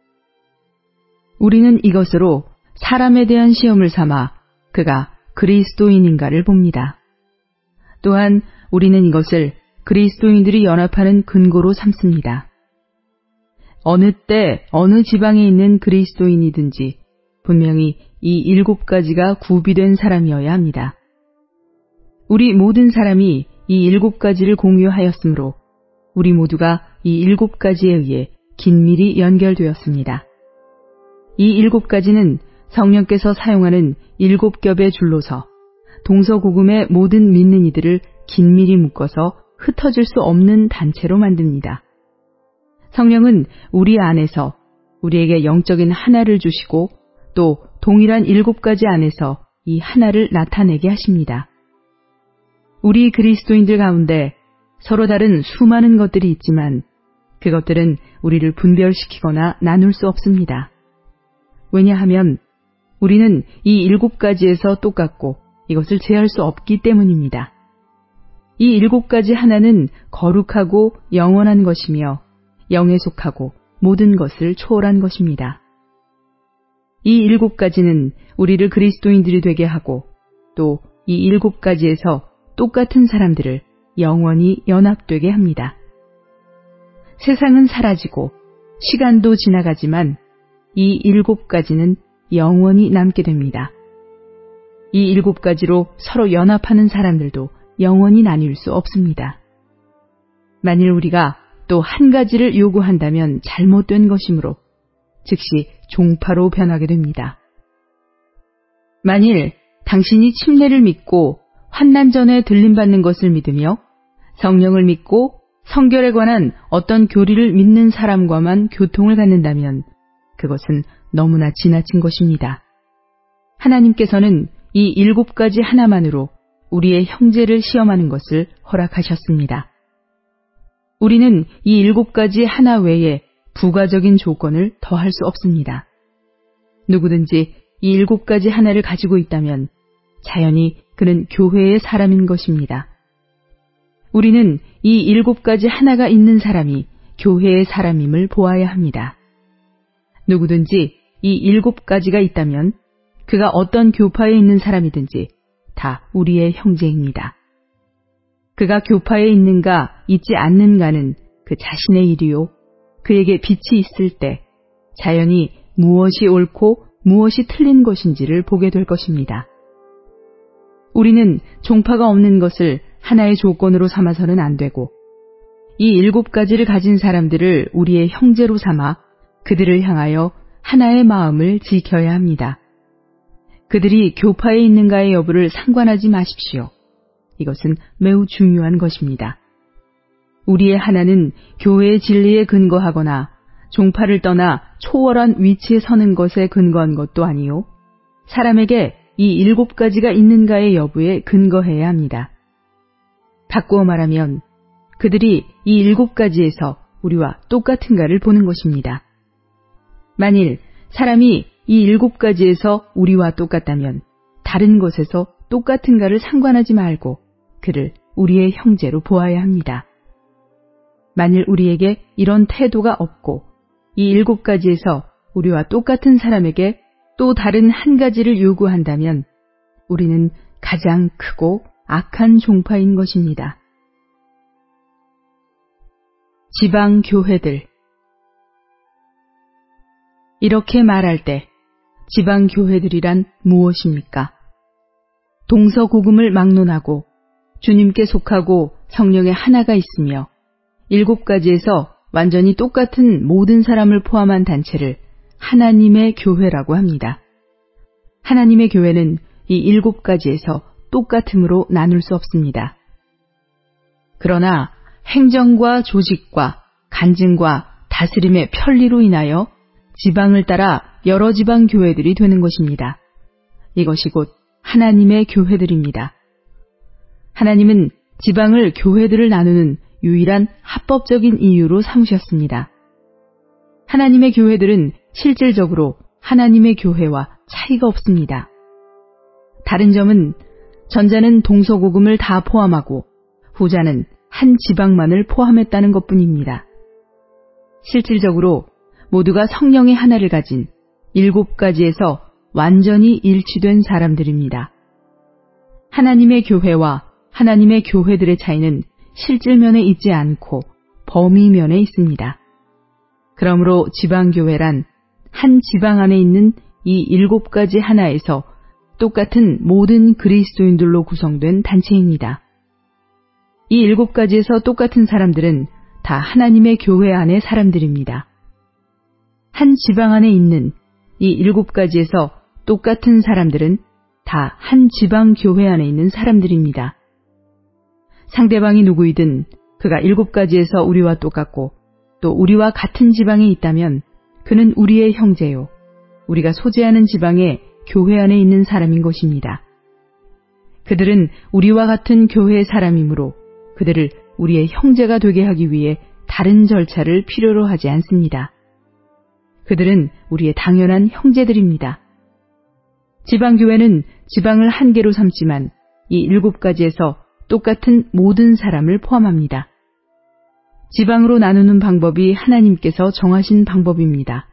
우리는 이것으로 사람에 대한 시험을 삼아 그가 그리스도인인가를 봅니다. 또한 우리는 이것을 그리스도인들이 연합하는 근거로 삼습니다. 어느 때 어느 지방에 있는 그리스도인이든지 분명히 이 7가지가 구비된 사람이어야 합니다. 우리 모든 사람이 이 7가지를 공유하였으므로 우리 모두가 이 7가지에 의해 긴밀히 연결되었습니다. 이 7가지는 성령께서 사용하는 7겹의 줄로서 동서고금의 모든 믿는 이들을 긴밀히 묶어서 흩어질 수 없는 단체로 만듭니다. 성령은 우리 안에서 우리에게 영적인 하나를 주시고 또 동일한 7가지 안에서 이 하나를 나타내게 하십니다. 우리 그리스도인들 가운데 서로 다른 수많은 것들이 있지만 그것들은 우리를 분별시키거나 나눌 수 없습니다. 왜냐하면 우리는 이 7가지에서 똑같고 이것을 제할 수 없기 때문입니다. 이 7가지 하나는 거룩하고 영원한 것이며 영에 속하고 모든 것을 초월한 것입니다. 이 7가지는 우리를 그리스도인들이 되게 하고 또 이 7가지에서 똑같은 사람들을 영원히 연합되게 합니다. 세상은 사라지고 시간도 지나가지만 이 7가지는 영원히 남게 됩니다. 이 7가지로 서로 연합하는 사람들도 영원히 나뉠 수 없습니다. 만일 우리가 또 한 가지를 요구한다면 잘못된 것이므로 즉시 종파로 변하게 됩니다. 만일 당신이 침례를 믿고 환난 전에 들림받는 것을 믿으며 성령을 믿고 성결에 관한 어떤 교리를 믿는 사람과만 교통을 갖는다면 그것은 너무나 지나친 것입니다. 하나님께서는 이 7가지 하나만으로 우리의 형제를 시험하는 것을 허락하셨습니다. 우리는 이 7가지 하나 외에 부가적인 조건을 더할 수 없습니다. 누구든지 이 7가지 하나를 가지고 있다면 자연히 그는 교회의 사람인 것입니다. 우리는 이 7가지 하나가 있는 사람이 교회의 사람임을 보아야 합니다. 누구든지 이 7가지가 있다면 그가 어떤 교파에 있는 사람이든지 다 우리의 형제입니다. 그가 교파에 있는가 있지 않는가는 그 자신의 일이요. 그에게 빛이 있을 때 자연히 무엇이 옳고 무엇이 틀린 것인지를 보게 될 것입니다. 우리는 종파가 없는 것을 하나의 조건으로 삼아서는 안 되고 이 7가지를 가진 사람들을 우리의 형제로 삼아 그들을 향하여 하나의 마음을 지켜야 합니다. 그들이 교파에 있는가의 여부를 상관하지 마십시오. 이것은 매우 중요한 것입니다. 우리의 하나는 교회의 진리에 근거하거나 종파를 떠나 초월한 위치에 서는 것에 근거한 것도 아니요, 사람에게 이 7가지가 있는가의 여부에 근거해야 합니다. 바꾸어 말하면 그들이 이 7가지에서 우리와 똑같은가를 보는 것입니다. 만일 사람이 이 7가지에서 우리와 똑같다면 다른 것에서 똑같은가를 상관하지 말고 그를 우리의 형제로 보아야 합니다. 만일 우리에게 이런 태도가 없고 이 7가지에서 우리와 똑같은 사람에게 또 다른 한 가지를 요구한다면 우리는 가장 크고 악한 종파인 것입니다. 지방 교회들. 이렇게 말할 때 지방 교회들이란 무엇입니까? 동서고금을 막론하고 주님께 속하고 성령의 하나가 있으며 7가지에서 완전히 똑같은 모든 사람을 포함한 단체를 하나님의 교회라고 합니다. 하나님의 교회는 이 7가지에서 똑같음으로 나눌 수 없습니다. 그러나 행정과 조직과 간증과 다스림의 편리로 인하여 지방을 따라 여러 지방 교회들이 되는 것입니다. 이것이 곧 하나님의 교회들입니다. 하나님은 지방을 교회들을 나누는 유일한 합법적인 이유로 삼으셨습니다. 하나님의 교회들은 실질적으로 하나님의 교회와 차이가 없습니다. 다른 점은 전자는 동서고금을 다 포함하고 후자는 한 지방만을 포함했다는 것뿐입니다. 실질적으로 모두가 성령의 하나를 가진 7가지에서 완전히 일치된 사람들입니다. 하나님의 교회와 하나님의 교회들의 차이는 실질면에 있지 않고 범위면에 있습니다. 그러므로 지방교회란 한 지방 안에 있는 이 7가지 하나에서 똑같은 모든 그리스도인들로 구성된 단체입니다. 이 7가지에서 똑같은 사람들은 다 하나님의 교회 안의 사람들입니다. 한 지방 안에 있는 이 7가지에서 똑같은 사람들은 다 한 지방 교회 안에 있는 사람들입니다. 상대방이 누구이든 그가 7가지에서 우리와 똑같고 또 우리와 같은 지방에 있다면 그는 우리의 형제요, 우리가 소재하는 지방의 교회 안에 있는 사람인 것입니다. 그들은 우리와 같은 교회의 사람이므로 그들을 우리의 형제가 되게 하기 위해 다른 절차를 필요로 하지 않습니다. 그들은 우리의 당연한 형제들입니다. 지방교회는 지방을 한 개로 삼지만 이 7가지에서 똑같은 모든 사람을 포함합니다. 지방으로 나누는 방법이 하나님께서 정하신 방법입니다.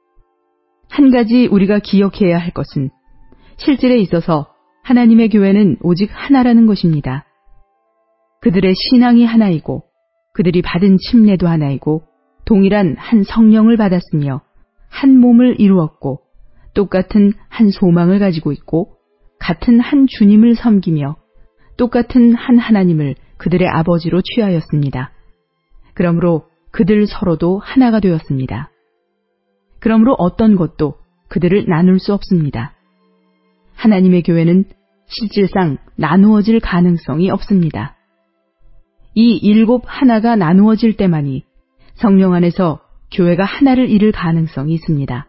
한 가지 우리가 기억해야 할 것은 실질에 있어서 하나님의 교회는 오직 하나라는 것입니다. 그들의 신앙이 하나이고 그들이 받은 침례도 하나이고 동일한 한 성령을 받았으며 한 몸을 이루었고 똑같은 한 소망을 가지고 있고 같은 한 주님을 섬기며 똑같은 한 하나님을 그들의 아버지로 취하였습니다. 그러므로 그들 서로도 하나가 되었습니다. 그러므로 어떤 것도 그들을 나눌 수 없습니다. 하나님의 교회는 실질상 나누어질 가능성이 없습니다. 이 7 하나가 나누어질 때만이 성령 안에서 교회가 하나를 이룰 가능성이 있습니다.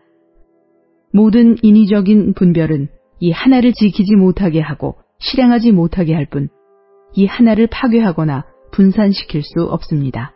모든 인위적인 분별은 이 하나를 지키지 못하게 하고 실행하지 못하게 할 뿐, 이 하나를 파괴하거나 분산시킬 수 없습니다.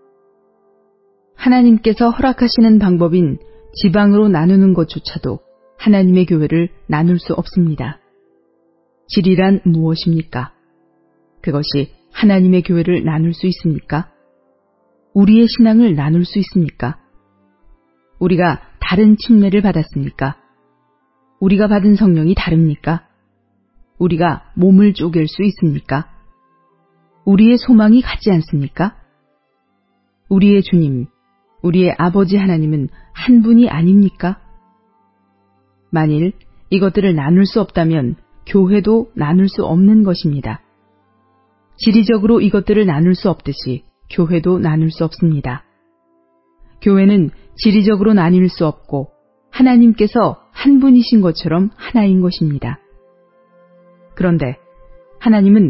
하나님께서 허락하시는 방법인 지방으로 나누는 것조차도 하나님의 교회를 나눌 수 없습니다. 질이란 무엇입니까? 그것이 하나님의 교회를 나눌 수 있습니까? 우리의 신앙을 나눌 수 있습니까? 우리가 다른 침례를 받았습니까? 우리가 받은 성령이 다릅니까? 우리가 몸을 쪼갤 수 있습니까? 우리의 소망이 같지 않습니까? 우리의 주님, 우리의 아버지 하나님은 한 분이 아닙니까? 만일 이것들을 나눌 수 없다면 교회도 나눌 수 없는 것입니다. 지리적으로 이것들을 나눌 수 없듯이 교회도 나눌 수 없습니다. 교회는 지리적으로 나뉠 수 없고 하나님께서 한 분이신 것처럼 하나인 것입니다. 그런데 하나님은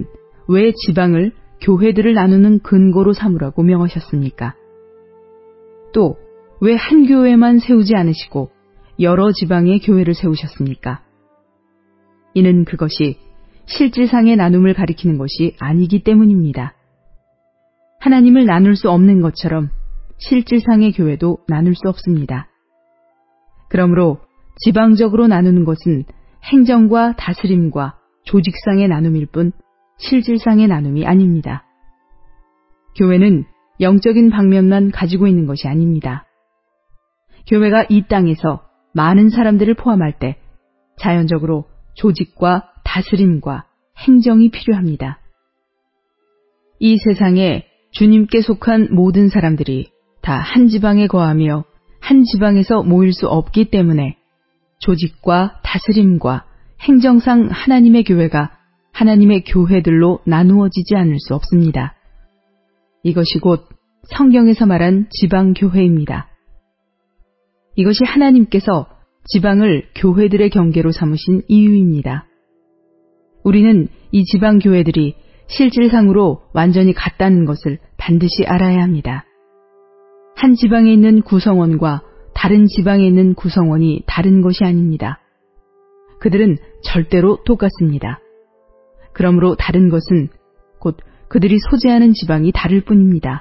왜 지방을 교회들을 나누는 근거로 삼으라고 명하셨습니까? 또 왜 한 교회만 세우지 않으시고 여러 지방의 교회를 세우셨습니까? 이는 그것이 실질상의 나눔을 가리키는 것이 아니기 때문입니다. 하나님을 나눌 수 없는 것처럼 실질상의 교회도 나눌 수 없습니다. 그러므로 지방적으로 나누는 것은 행정과 다스림과 조직상의 나눔일 뿐 실질상의 나눔이 아닙니다. 교회는 영적인 방면만 가지고 있는 것이 아닙니다. 교회가 이 땅에서 많은 사람들을 포함할 때 자연적으로 조직과 다스림과 행정이 필요합니다. 이 세상에 주님께 속한 모든 사람들이 다 한 지방에 거하며 한 지방에서 모일 수 없기 때문에 조직과 다스림과 행정상 하나님의 교회가 하나님의 교회들로 나누어지지 않을 수 없습니다. 이것이 곧 성경에서 말한 지방교회입니다. 이것이 하나님께서 지방을 교회들의 경계로 삼으신 이유입니다. 우리는 이 지방교회들이 실질상으로 완전히 같다는 것을 반드시 알아야 합니다. 한 지방에 있는 구성원과 다른 지방에 있는 구성원이 다른 것이 아닙니다. 그들은 절대로 똑같습니다. 그러므로 다른 것은 곧 그들이 소재하는 지방이 다를 뿐입니다.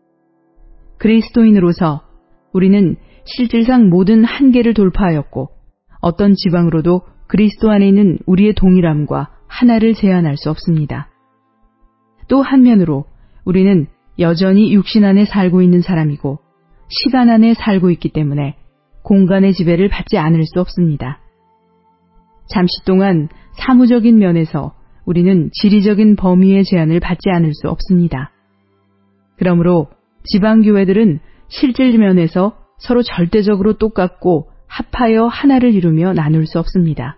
그리스도인으로서 우리는 실질상 모든 한계를 돌파하였고 어떤 지방으로도 그리스도 안에 있는 우리의 동일함과 하나를 제한할 수 없습니다. 또 한면으로 우리는 여전히 육신 안에 살고 있는 사람이고 시간 안에 살고 있기 때문에 공간의 지배를 받지 않을 수 없습니다. 잠시 동안 사무적인 면에서 우리는 지리적인 범위의 제한을 받지 않을 수 없습니다. 그러므로 지방교회들은 실질 면에서 서로 절대적으로 똑같고 합하여 하나를 이루며 나눌 수 없습니다.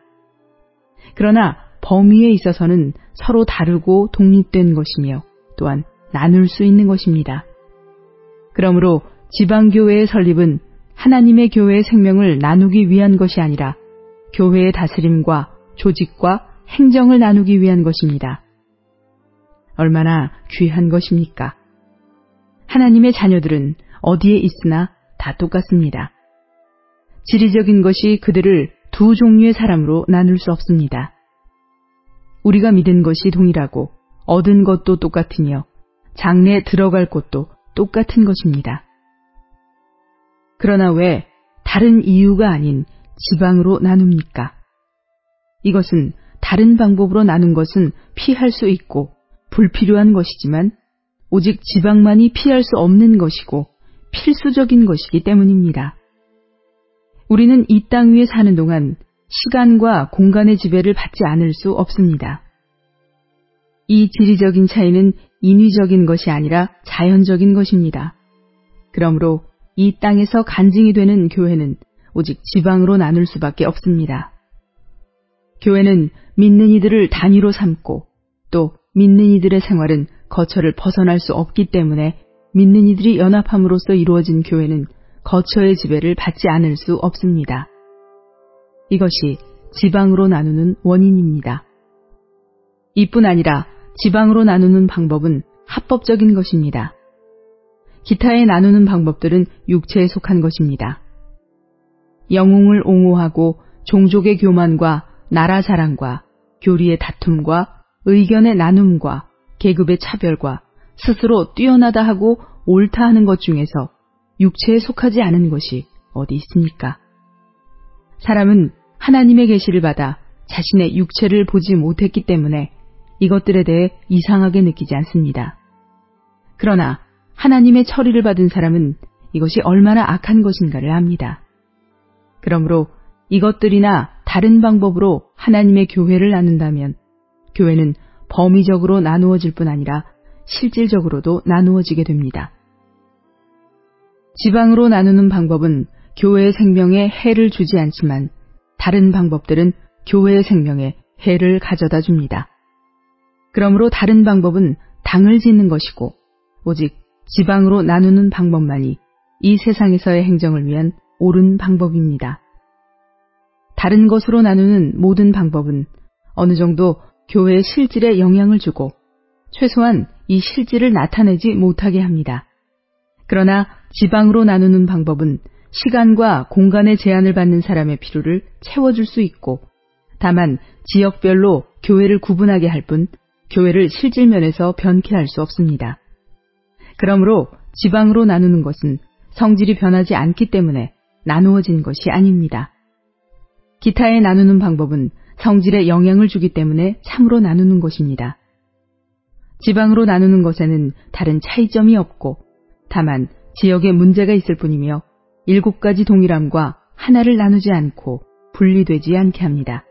그러나 범위에 있어서는 서로 다르고 독립된 것이며 또한 나눌 수 있는 것입니다. 그러므로 지방교회의 설립은 하나님의 교회의 생명을 나누기 위한 것이 아니라 교회의 다스림과 조직과 행정을 나누기 위한 것입니다. 얼마나 귀한 것입니까? 하나님의 자녀들은 어디에 있으나 다 똑같습니다. 지리적인 것이 그들을 두 종류의 사람으로 나눌 수 없습니다. 우리가 믿은 것이 동일하고 얻은 것도 똑같으며 장래에 들어갈 곳도 똑같은 것입니다. 그러나 왜 다른 이유가 아닌 지방으로 나눕니까? 이것은 다른 방법으로 나눈 것은 피할 수 있고 불필요한 것이지만 오직 지방만이 피할 수 없는 것이고 필수적인 것이기 때문입니다. 우리는 이 땅 위에 사는 동안 시간과 공간의 지배를 받지 않을 수 없습니다. 이 지리적인 차이는 인위적인 것이 아니라 자연적인 것입니다. 그러므로 이 땅에서 간증이 되는 교회는 오직 지방으로 나눌 수밖에 없습니다. 교회는 믿는 이들을 단위로 삼고 또 믿는 이들의 생활은 거처를 벗어날 수 없기 때문에 믿는 이들이 연합함으로써 이루어진 교회는 거처의 지배를 받지 않을 수 없습니다. 이것이 지방으로 나누는 원인입니다. 이뿐 아니라 지방으로 나누는 방법은 합법적인 것입니다. 기타의 나누는 방법들은 육체에 속한 것입니다. 영웅을 옹호하고 종족의 교만과 나라 자랑과 교리의 다툼과 의견의 나눔과 계급의 차별과 스스로 뛰어나다 하고 옳다 하는 것 중에서 육체에 속하지 않은 것이 어디 있습니까? 사람은 하나님의 계시를 받아 자신의 육체를 보지 못했기 때문에 이것들에 대해 이상하게 느끼지 않습니다. 그러나 하나님의 처리를 받은 사람은 이것이 얼마나 악한 것인가를 압니다. 그러므로 이것들이나 다른 방법으로 하나님의 교회를 나눈다면 교회는 범위적으로 나누어질 뿐 아니라 실질적으로도 나누어지게 됩니다. 지방으로 나누는 방법은 교회의 생명에 해를 주지 않지만 다른 방법들은 교회의 생명에 해를 가져다 줍니다. 그러므로 다른 방법은 당을 짓는 것이고 오직 지방으로 나누는 방법만이 이 세상에서의 행정을 위한 옳은 방법입니다. 다른 것으로 나누는 모든 방법은 어느 정도 교회의 실질에 영향을 주고 최소한 이 실질을 나타내지 못하게 합니다. 그러나 지방으로 나누는 방법은 시간과 공간의 제한을 받는 사람의 필요를 채워줄 수 있고, 다만 지역별로 교회를 구분하게 할 뿐 교회를 실질면에서 변케 할 수 없습니다. 그러므로 지방으로 나누는 것은 성질이 변하지 않기 때문에 나누어진 것이 아닙니다. 기타에 나누는 방법은 성질에 영향을 주기 때문에 참으로 나누는 것입니다. 지방으로 나누는 것에는 다른 차이점이 없고, 다만 지역에 문제가 있을 뿐이며 7가지 동일함과 하나를 나누지 않고 분리되지 않게 합니다.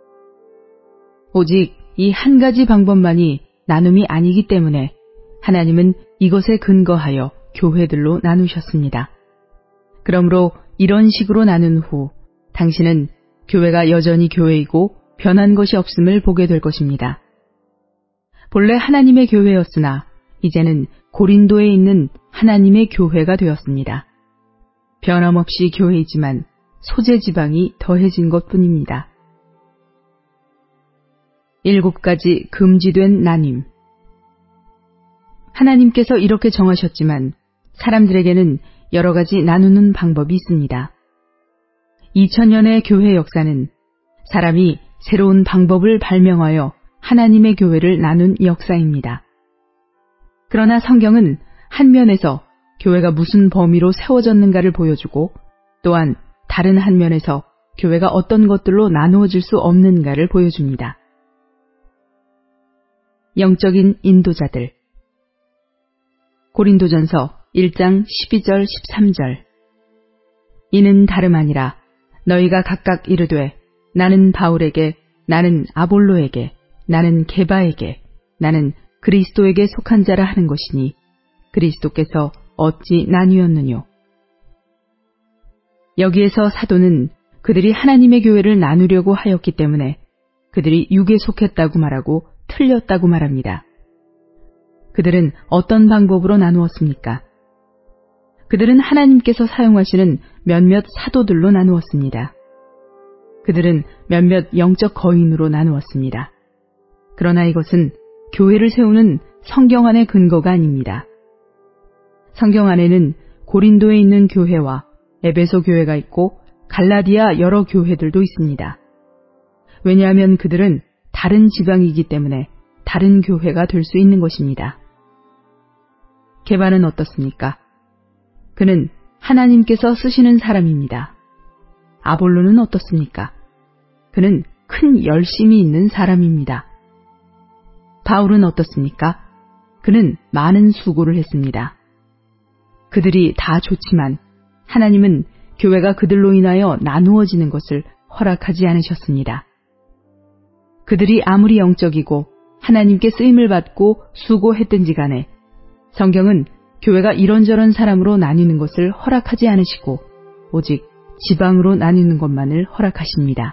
오직 이 한 가지 방법만이 나눔이 아니기 때문에 하나님은 이것에 근거하여 교회들로 나누셨습니다. 그러므로 이런 식으로 나눈 후 당신은 교회가 여전히 교회이고 변한 것이 없음을 보게 될 것입니다. 본래 하나님의 교회였으나 이제는 고린도에 있는 하나님의 교회가 되었습니다. 변함없이 교회이지만 소재 지방이 더해진 것뿐입니다. 7가지 금지된 나뉨. 하나님께서 이렇게 정하셨지만 사람들에게는 여러 가지 나누는 방법이 있습니다. 2000년의 교회 역사는 사람이 새로운 방법을 발명하여 하나님의 교회를 나눈 역사입니다. 그러나 성경은 한 면에서 교회가 무슨 범위로 세워졌는가를 보여주고, 또한 다른 한 면에서 교회가 어떤 것들로 나누어질 수 없는가를 보여줍니다. 영적인 인도자들. 고린도전서 1장 12절 13절. 이는 다름 아니라 너희가 각각 이르되 나는 바울에게, 나는 아볼로에게, 나는 게바에게, 나는 그리스도에게 속한 자라 하는 것이니 그리스도께서 어찌 나뉘었느뇨. 여기에서 사도는 그들이 하나님의 교회를 나누려고 하였기 때문에 그들이 육에 속했다고 말하고 틀렸다고 말합니다. 그들은 어떤 방법으로 나누었습니까? 그들은 하나님께서 사용하시는 몇몇 사도들로 나누었습니다. 그들은 몇몇 영적 거인으로 나누었습니다. 그러나 이것은 교회를 세우는 성경 안의 근거가 아닙니다. 성경 안에는 고린도에 있는 교회와 에베소 교회가 있고 갈라디아 여러 교회들도 있습니다. 왜냐하면 그들은 다른 지방이기 때문에 다른 교회가 될 수 있는 것입니다. 게바는 어떻습니까? 그는 하나님께서 쓰시는 사람입니다. 아볼로는 어떻습니까? 그는 큰 열심이 있는 사람입니다. 바울은 어떻습니까? 그는 많은 수고를 했습니다. 그들이 다 좋지만 하나님은 교회가 그들로 인하여 나누어지는 것을 허락하지 않으셨습니다. 그들이 아무리 영적이고 하나님께 쓰임을 받고 수고했든지 간에 성경은 교회가 이런저런 사람으로 나뉘는 것을 허락하지 않으시고 오직 지방으로 나뉘는 것만을 허락하십니다.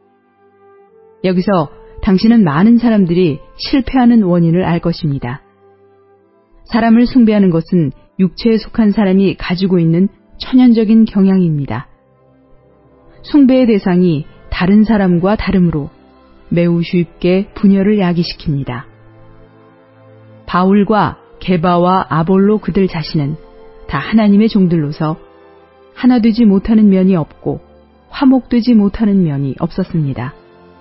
여기서 당신은 많은 사람들이 실패하는 원인을 알 것입니다. 사람을 숭배하는 것은 육체에 속한 사람이 가지고 있는 천연적인 경향입니다. 숭배의 대상이 다른 사람과 다르므로 매우 쉽게 분열을 야기시킵니다. 바울과 게바와 아볼로 그들 자신은 다 하나님의 종들로서 하나 되지 못하는 면이 없고 화목되지 못하는 면이 없었습니다.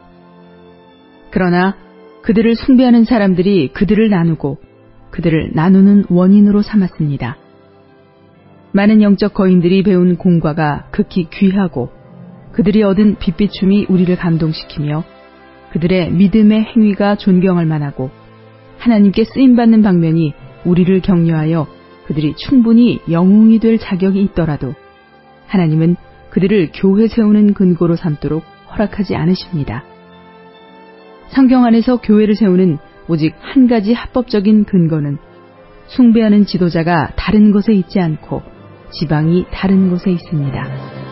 그러나 그들을 숭배하는 사람들이 그들을 나누고 그들을 나누는 원인으로 삼았습니다. 많은 영적 거인들이 배운 공과가 극히 귀하고 그들이 얻은 빛비춤이 우리를 감동시키며 그들의 믿음의 행위가 존경할 만하고 하나님께 쓰임받는 방면이 우리를 격려하여 그들이 충분히 영웅이 될 자격이 있더라도 하나님은 그들을 교회 세우는 근거로 삼도록 허락하지 않으십니다. 성경 안에서 교회를 세우는 오직 한 가지 합법적인 근거는 숭배하는 지도자가 다른 곳에 있지 않고 지방이 다른 곳에 있습니다.